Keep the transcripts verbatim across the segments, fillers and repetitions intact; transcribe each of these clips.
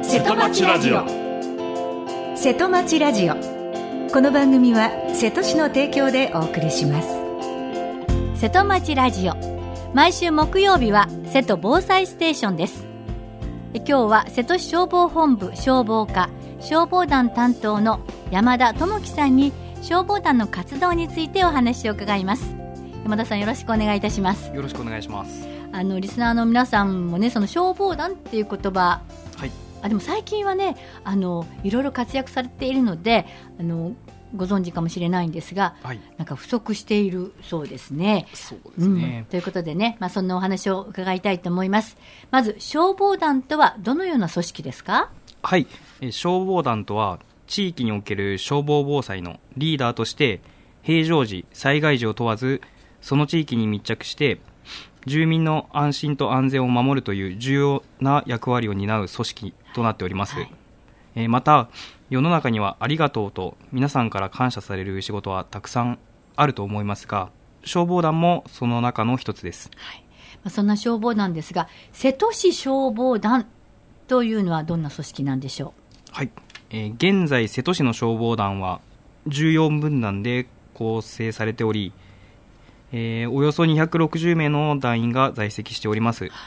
瀬戸町ラジオ。 瀬戸町ラジオ、この番組は瀬戸市の提供でお送りします。 瀬戸町ラジオ、毎週木曜日は瀬戸防災ステーションです。今日は瀬戸市消防本部消防課消防団担当の山田智樹さんに消防団の活動についてお話を伺います。山田さん、よろしくお願いいたします。 よろしくお願いします。 あのリスナーの皆さんもね、その消防団っていう言葉、はい、あでも最近はね、あのいろいろ活躍されているので、あのご存知かもしれないんですが、はい、なんか不足しているそうですね。 そうですね、 うん、ということでね、まあ、そんなお話を伺いたいと思います。まず消防団とはどのような組織ですか？ はい、え消防団とは地域における消防防災のリーダーとして、平常時災害時を問わずその地域に密着して住民の安心と安全を守るという重要な役割を担う組織となっております、はい。えー、また世の中にはありがとうと皆さんから感謝される仕事はたくさんあると思いますが、消防団もその中の一つです、 はい。まあ、そんな消防団ですが、瀬戸市消防団というのはどんな組織なんでしょう？ はい、えー、現在瀬戸市の消防団はじゅうよんぶんだんで構成されており、えー、およそにひゃくろくじゅうめいの団員が在籍しております、はい。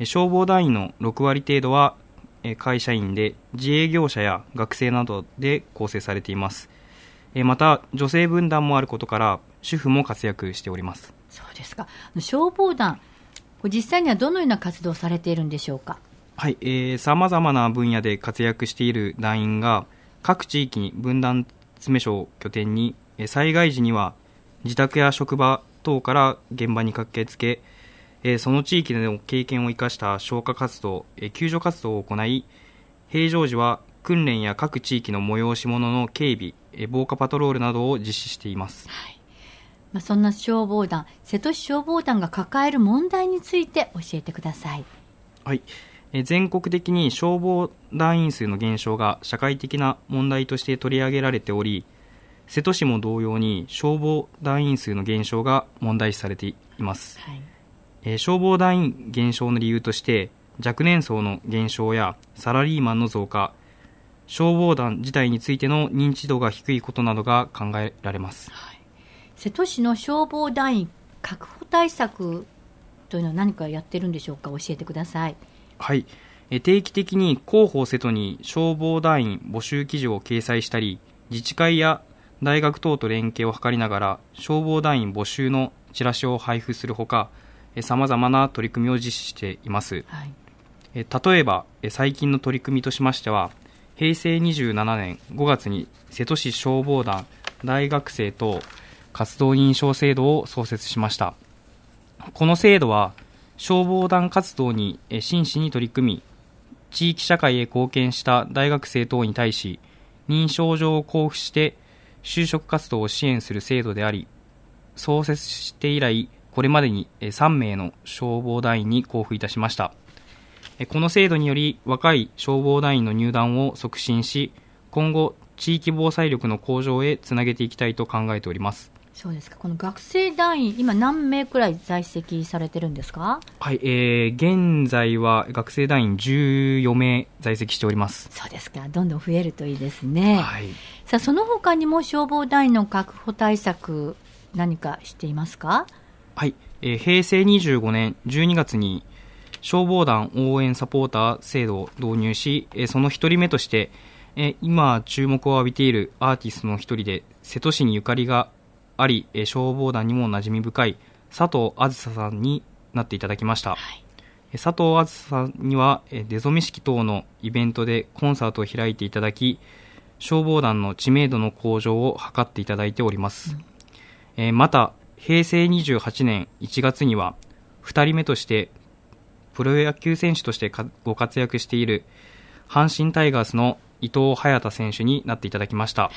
消防団員のろくわり程度は会社員で、自営業者や学生などで構成されています。また女性分団もあることから主婦も活躍しております。 そうですか。消防団、実際にはどのような活動をされているんでしょうか？ はい、えー、様々な分野で活躍している団員が各地域に分団詰め所を拠点に、災害時には自宅や職場等から現場に駆けつけ、えー、その地域での経験を生かした消火活動、えー、救助活動を行い、平常時は訓練や各地域の催し物の警備、えー、防火パトロールなどを実施しています、 はい。まあ、そんな消防団、瀬戸市消防団が抱える問題について教えてください。 はい、えー、全国的に消防団員数の減少が社会的な問題として取り上げられており、瀬戸市も同様に消防団員数の減少が問題視されています、はい。えー、消防団員減少の理由として、若年層の減少やサラリーマンの増加、消防団自体についての認知度が低いことなどが考えられます、はい。 瀬戸市の消防団員確保対策というのは何かやってるんでしょうか？教えてください。 はい、えー、定期的に広報瀬戸に消防団員募集記事を掲載したり、自治会や大学等と連携を図りながら消防団員募集のチラシを配布するほか、さまざまな取り組みを実施しています、はい。え例えば最近の取り組みとしましては、へいせいにじゅうななねんごがつに瀬戸市消防団大学生等活動認証制度を創設しました。この制度は消防団活動に真摯に取り組み、地域社会へ貢献した大学生等に対し認証状を交付して就職活動を支援する制度であり、創設して以来これまでにさんめいの消防団員に交付いたしました。この制度により若い消防団員の入団を促進し、今後地域防災力の向上へつなげていきたいと考えております。 そうですか。この学生団員、今何名くらい在籍されてるんですか？ はい、えー、現在は学生団員じゅうよめい在籍しております。 そうですか。どんどん増えるといいですね、 はい。 さあ、その他にも消防団員の確保対策何かしていますか？ はい、えー、へいせいにじゅうごねんじゅうにがつに消防団応援サポーター制度を導入し、えー、その一人目として、えー、今注目を浴びているアーティストの一人で瀬戸市にゆかりがあり、えー、消防団にも馴染み深い佐藤あずささんになっていただきました、はい。えー、佐藤あずささんには、えー、出初め式等のイベントでコンサートを開いていただき、消防団の知名度の向上を図っていただいております、うん。えー、またへいせいにじゅうはちねんいちがつにはふたりめとしてプロ野球選手としてご活躍している阪神タイガースの伊藤隼太選手になっていただきました、はい。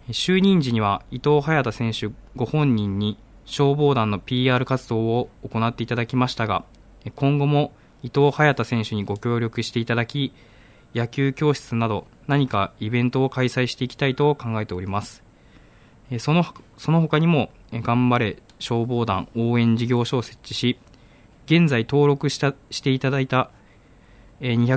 就任時には伊藤隼太選手ご本人に消防団の ピーアール 活動を行っていただきましたが、今後も伊藤隼太選手にご協力していただき、野球教室など何かイベントを開催していきたいと考えております。その、その他にも頑張れ消防団応援事業所を設置し、現在登録したしていただいたにひゃく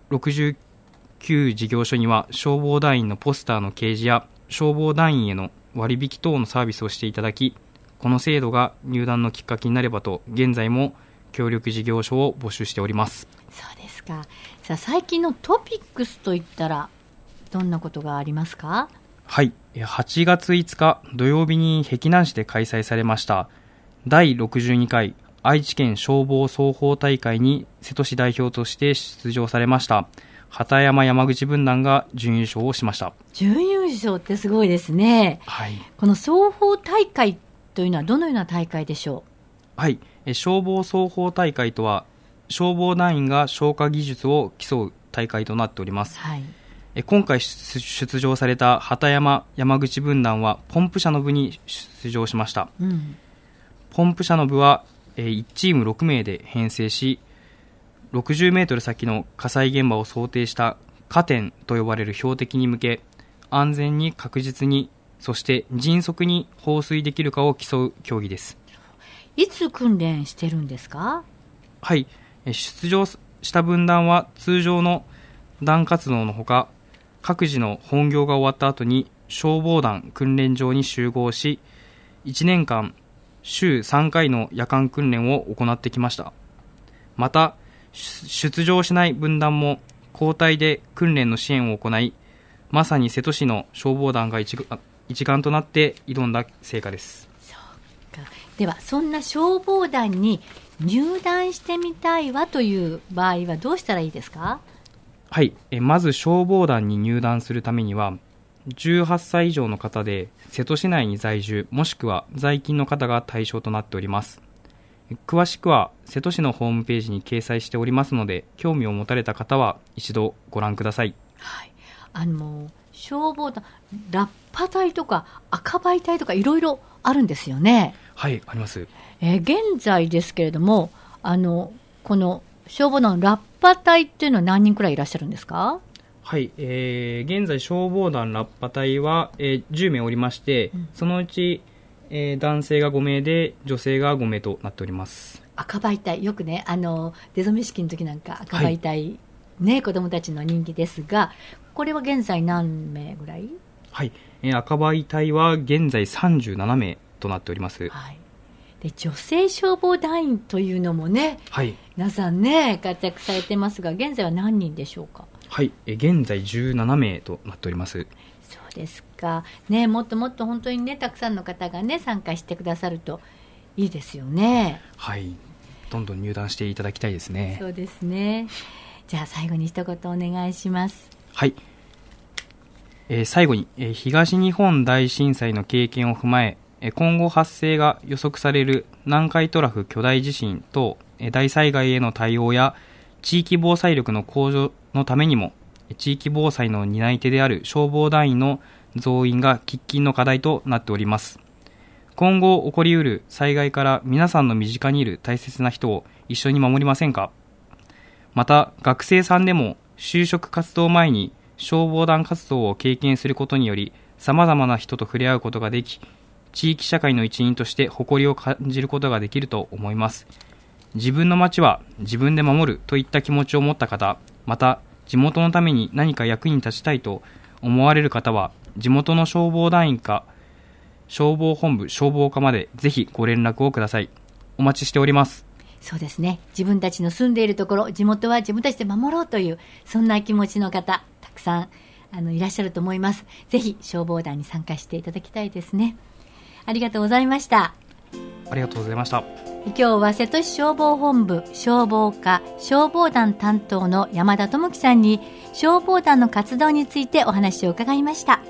ろくじゅうきゅう事業所には消防団員のポスターの掲示や消防団員への割引等のサービスをしていただき、この制度が入団のきっかけになればと現在も協力事業所を募集しております。 そうですか。さあ、最近のトピックスといったらどんなことがありますか？ はい、はちがついつか土曜日に碧南市で開催されましただいろくじゅうにかい愛知県消防双方大会に瀬戸市代表として出場されました畑山山口分団が準優勝をしました。 準優勝ってすごいですね。 はい、 この双方大会というのはどのような大会でしょう？はい、消防双方大会とは消防団員が消火技術を競う大会となっております。はい、今回出場された畑山山口分団はポンプ車の部に出場しました。うん、ポンプ車の部はいちチームろくめいで編成し、ろくじゅうメートル先の火災現場を想定した火点と呼ばれる標的に向け、安全に確実に、そして迅速に放水できるかを競う競技です。 いつ訓練してるんですか？ はい、出場した分団は通常の団活動のほか、各自の本業が終わった後に消防団訓練場に集合し、いちねんかん週さんかいの夜間訓練を行ってきました。また出場しない分団も交代で訓練の支援を行い、まさに瀬戸市の消防団が一一丸となって挑んだ成果です。 そうか。ではそんな消防団に入団してみたいわという場合はどうしたらいいですか？ はい、えまず消防団に入団するためにはじゅうはっさい以上の方で瀬戸市内に在住もしくは在勤の方が対象となっております。詳しくは瀬戸市のホームページに掲載しておりますので、興味を持たれた方は一度ご覧ください。 はい、あの消防団ラッパ隊とか赤バイ隊とかいろいろあるんですよね。 はい、あります。 えー、現在ですけれども、あのこの消防団のラッパ隊っていうのは何人くらいいらっしゃるんですか？ はい、えー、現在消防団ラッパ隊は、えー、じゅうめいおりまして、うん、そのうち、えー、男性がごめいで女性がごめいとなっております。 赤バイ隊、よくね、あの出初め式の時なんか赤バイ隊、はい、ね、子どもたちの人気ですが、これは現在何名ぐらい？ はい、えー、赤バイ隊は現在さんじゅうななめいとなっております。 はい、で女性消防団員というのもね、はい、皆さんね活躍されてますが、現在は何人でしょうか？ はい、え現在じゅうななめいとなっております。 そうですか、ね、もっともっと本当にねたくさんの方がね参加してくださるといいですよね。 はい、どんどん入団していただきたいですね。 そうですね。じゃあ最後に一言お願いします。 はい、えー、最後に、えー、東日本大震災の経験を踏まえ、えー、今後発生が予測される南海トラフ巨大地震等、えー、大災害への対応や地域防災力の向上のためにも、地域防災の担い手である消防団員の増員が喫緊の課題となっております。今後起こりうる災害から皆さんの身近にいる大切な人を一緒に守りませんか？また学生さんでも就職活動前に消防団活動を経験することにより様々な人と触れ合うことができ、地域社会の一員として誇りを感じることができると思います。自分の町は自分で守るといった気持ちを持った方、また地元のために何か役に立ちたいと思われる方は、地元の消防団員か消防本部消防課までぜひご連絡をください。お待ちしております。 そうですね、自分たちの住んでいるところ、地元は自分たちで守ろうという、そんな気持ちの方たくさんあのいらっしゃると思います。ぜひ消防団に参加していただきたいですね。ありがとうございました。 ありがとうございました。 今日は瀬戸市消防本部消防課消防団担当の山田智樹さんに消防団の活動についてお話を伺いました。